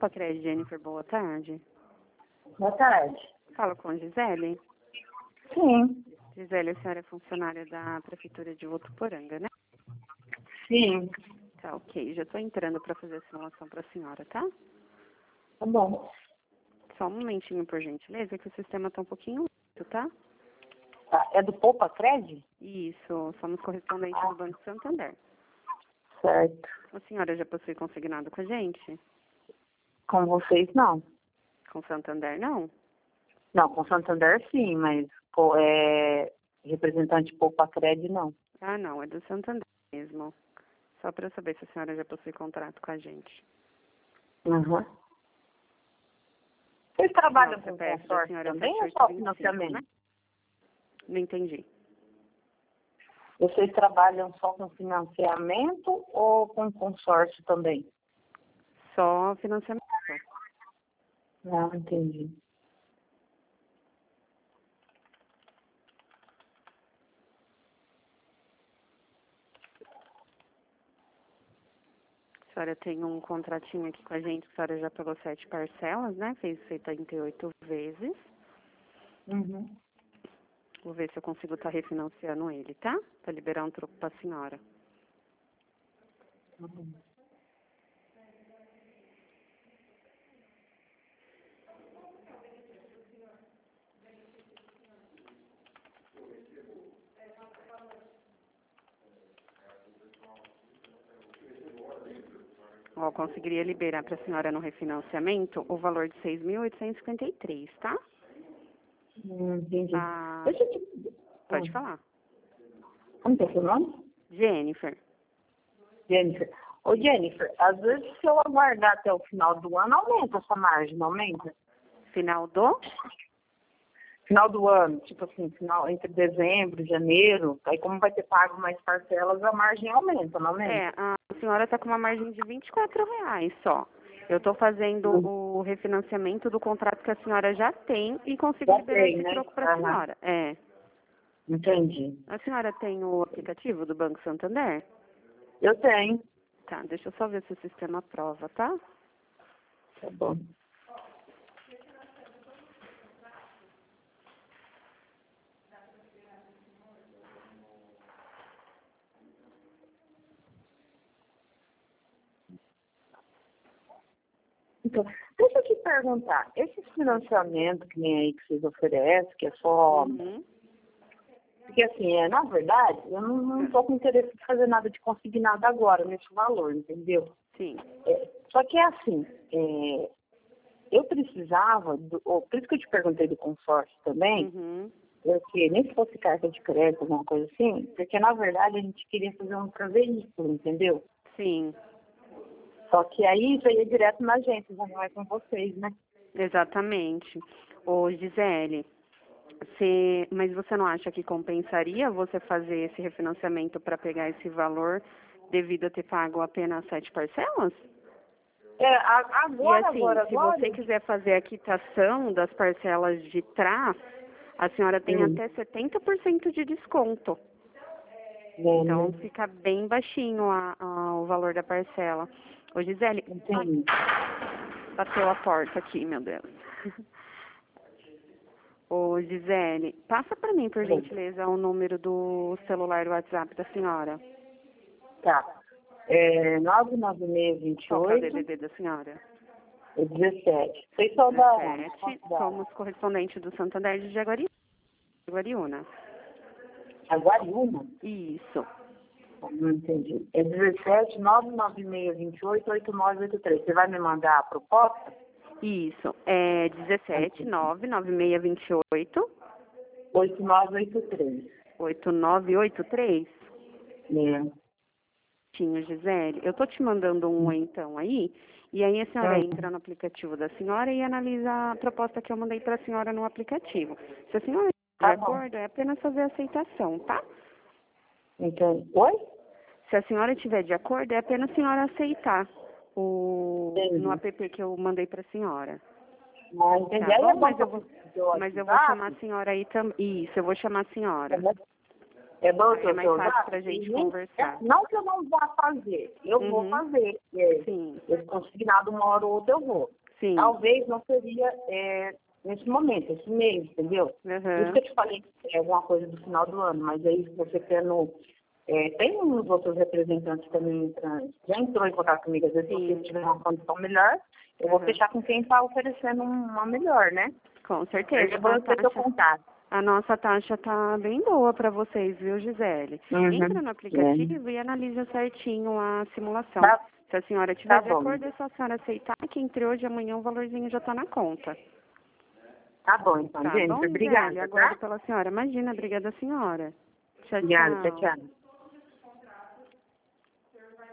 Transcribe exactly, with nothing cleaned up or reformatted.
Poupa Crédito, Jennifer, boa tarde. Boa tarde. Fala com a Gisele. Sim. Gisele, a senhora é funcionária da Prefeitura de Votuporanga, né? Sim. Tá, ok. Já estou entrando para fazer a simulação para a senhora, tá? Tá bom. Só um momentinho, por gentileza, que o sistema está um pouquinho lento, tá? Tá. É do Poupa Crédito? Isso, somos correspondentes Ah. do Banco Santander. Certo. A senhora já possui consignado com a gente? Com vocês, não. Com Santander, não? Não, com Santander, sim, mas pô, é representante Poupa Crédito, não. Ah, não, é do Santander mesmo. Só para saber se a senhora já possui contrato com a gente. Uhum. Vocês trabalham Não, com C P F da consórcio senhora é também ou sete só oito dois cinco, financiamento? né? Não entendi. Vocês trabalham só com financiamento ou com consórcio também? Só financiamento. Não, entendi. A senhora tem um contratinho aqui com a gente, a senhora já pagou sete parcelas, né? Fez setenta e oito vezes. Uhum. Vou ver se eu consigo estar refinanciando ele, tá? Para liberar um troco para a senhora. Uhum. Ó, conseguiria liberar para a senhora no refinanciamento o valor de seis mil oitocentos e cinquenta e três, tá? Hum, entendi. Ah, Deixa eu te... pode Hum. falar. Como que é seu nome? Jennifer. Jennifer. Ô, Jennifer, às vezes se eu aguardar até o final do ano, aumenta essa margem, não aumenta? Final do? Final do ano, tipo assim, final entre dezembro e janeiro, aí como vai ter pago mais parcelas, a margem aumenta, não aumenta? É, a senhora está com uma margem de vinte e quatro reais só. Eu estou fazendo Hum. o refinanciamento do contrato que a senhora já tem e consigo Já liberar tem, esse né? troco para a Aham. senhora. É. Entendi. A senhora tem o aplicativo do Banco Santander? Eu tenho. Tá, deixa eu só ver se o sistema aprova, tá? Tá bom. Então, deixa eu te perguntar, esse financiamento que nem aí que vocês oferecem, que é só... Uhum. Porque assim, é, na verdade, eu não, não tô com interesse em fazer nada de conseguir nada agora, nesse valor, entendeu? Sim. É, só que é assim, é, eu precisava, do, ou, por isso que eu te perguntei do consórcio também, Uhum. porque nem se fosse carta de crédito, alguma coisa assim, porque na verdade a gente queria fazer um para veículo, entendeu? Sim, Só que aí já ia direto na agência, já não é com vocês, né? exatamente. Ô, Gisele, você, mas você não acha que compensaria você fazer esse refinanciamento para pegar esse valor devido a ter pago apenas sete parcelas? É, a- E agora, assim, agora, se agora. você quiser fazer a quitação das parcelas de trás, a senhora tem Hum, até setenta por cento de desconto. é, Então né? fica bem baixinho a- a- o valor da parcela. Ô Gisele, ai, Entendi. bateu a porta aqui, meu Deus. Ô Gisele, passa para mim, por gentileza, o número do celular do WhatsApp da senhora. Tá. É, nove nove seis, vinte e Qual que é o oito, D D D da senhora? é dezessete. Vocês são da onde? dezessete. Da Somos correspondente do Santander de Jaguari- Jaguariúna. Jaguariúna? Isso. Não entendi. É dezessete, nove nove seis, vinte e oito, oito nove oito três. Você vai me mandar a proposta? Isso. É dezessete, nove nove seis, vinte e oito, oito nove oito três. oito nove oito três. É. Tinho, Gisele. Eu tô te mandando um então aí, e aí a senhora Hum, entra no aplicativo da senhora e analisa a proposta que eu mandei para a senhora no aplicativo. Se a senhora estiver Tá de bom. acordo, é apenas fazer a aceitação, tá? Então, oi? Se a senhora estiver de acordo, é apenas a senhora aceitar o Entendi. no app que eu mandei para a senhora. Ah, entendi. Tá Aí é bom? bom Mas pra eu vou, você mas eu vou chamar a senhora aí também. Isso, eu vou chamar a senhora. É bom É mais fácil para a gente e, conversar. é, não que eu não vá fazer, eu Uhum. vou fazer. É, Sim. esse consignado uma hora ou outra eu vou. Sim. Talvez não seria é, nesse momento, esse mês, entendeu? Uhum. Por isso que eu te falei que é alguma coisa do final do ano, mas aí se você quer no... É, tem uns outros representantes também, pra, já entrou em contato comigo, às vezes Sim. se você tiver uma condição melhor, eu Uhum. vou fechar com quem está oferecendo uma melhor, né? Com certeza. Eu vou ter seu contato. A nossa taxa tá bem boa para vocês, viu, Gisele? Uhum. Entra no aplicativo é. e analisa certinho a simulação. Tá. Se a senhora tiver Tá de bom. acordo, é só a senhora aceitar que entre hoje e amanhã o valorzinho já está na conta. Tá bom, então, Tá gente. bom, Obrigada, Gisele? tá? Aguardo pela senhora. Imagina, obrigada, senhora. Tchau, Obrigada, tchau, tchau. tchau.